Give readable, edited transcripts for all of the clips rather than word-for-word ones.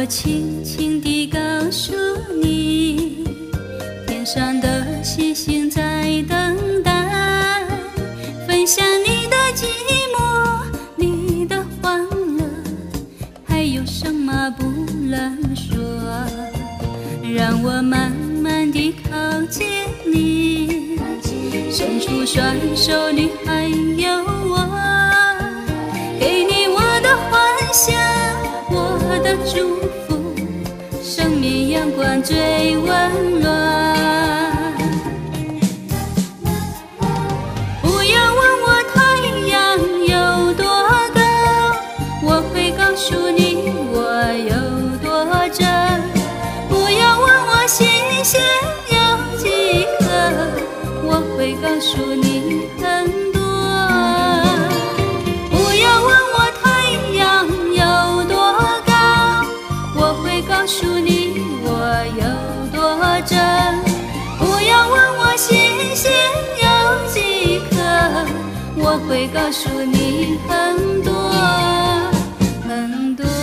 我轻轻地告诉你，天上的星星在等待，分享你的寂寞，你的欢乐，还有什么不能说？让我慢慢地靠近你，伸出双手，你还有我，给你我的幻想，我的祝福，生命阳光最温暖。不要问我太阳有多高，我会告诉你我有多真。不要问我星星有几颗，我会告诉你很多。不要问我太阳有多高，我会告诉你我有多真。不要问我星星有几颗，我会告诉你很多很多。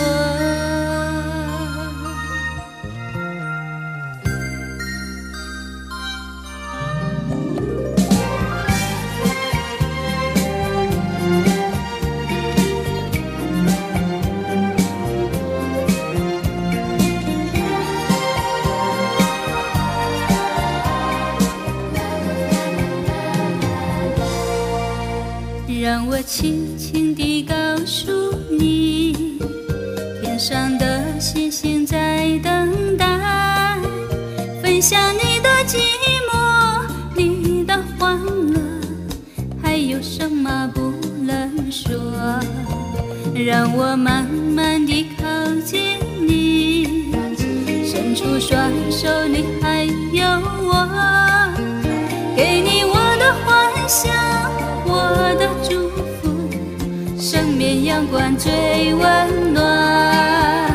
让我轻轻地告诉你，天上的星星在等待，分享你的寂寞，你的欢乐，还有什么不能说？让我慢慢地靠近你，伸出双手，你还有我，给你我的幻想，我的祝福，生命阳光最温暖。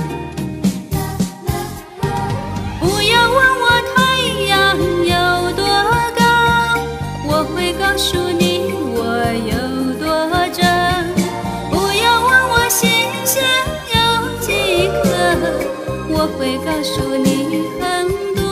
不要问我太阳有多高，我会告诉你我有多真。不要问我星星有几颗，我会告诉你很多。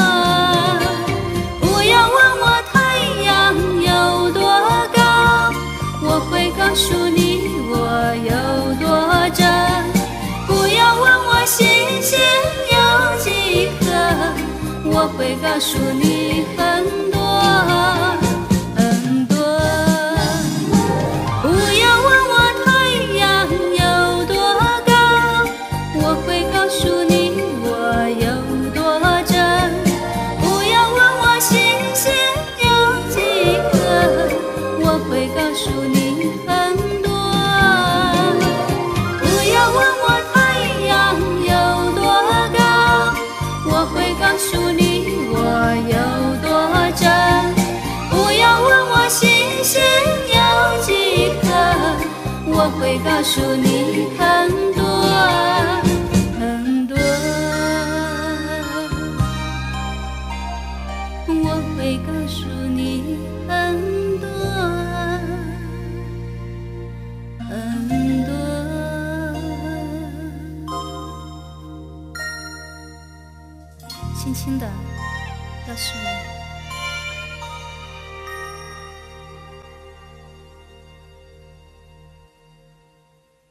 不要问我太阳有多高，我会告诉你我有多真。不要问我星星有几颗，我会告诉你很多很多。不要问我太阳有多高，我会告诉你我有多真。不要问我星星有几颗，我会告诉你很多。不要问我太阳有多高，我会告诉你我有多真。不要问我星星有几颗，我会告诉你很多很多。我会告诉你很多很多。轻轻地告诉你。